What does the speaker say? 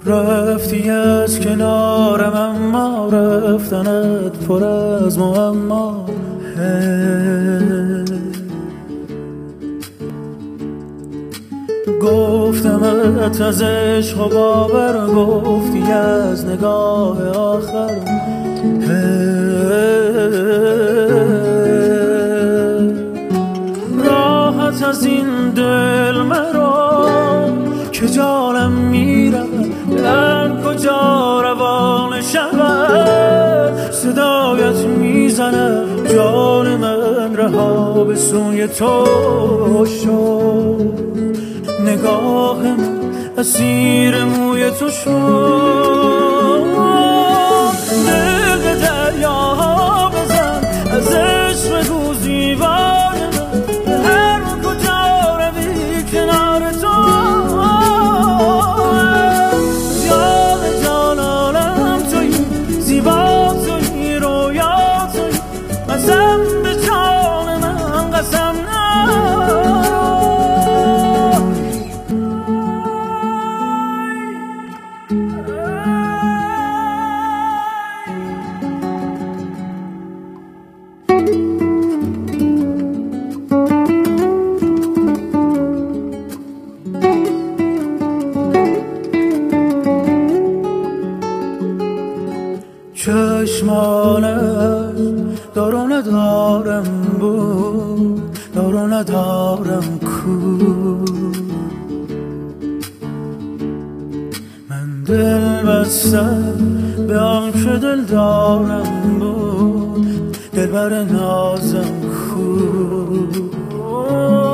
رفتی از کنارم اما رفتنت پر از معما. گفتمت از عشق و باور، گفتی از نگاه آخر. راحت از این دل مرا که جانم میرم، در کجا روان شود صدایت میزنم. جان من رها به سوی تو شد، نگاه من اسیر موی تو شد. دل دریاها بزن از عشق بگو زیبای من، به هر کجا روی کنار تو. جان جان عالم تویی، زیبا تویی، رویا تویی، قسم به جان من قسم چشمانت دارو ندارم بود، دارو ندارم کو. من دل بستم به آن که دل دارم بود، دلبر نازم کو.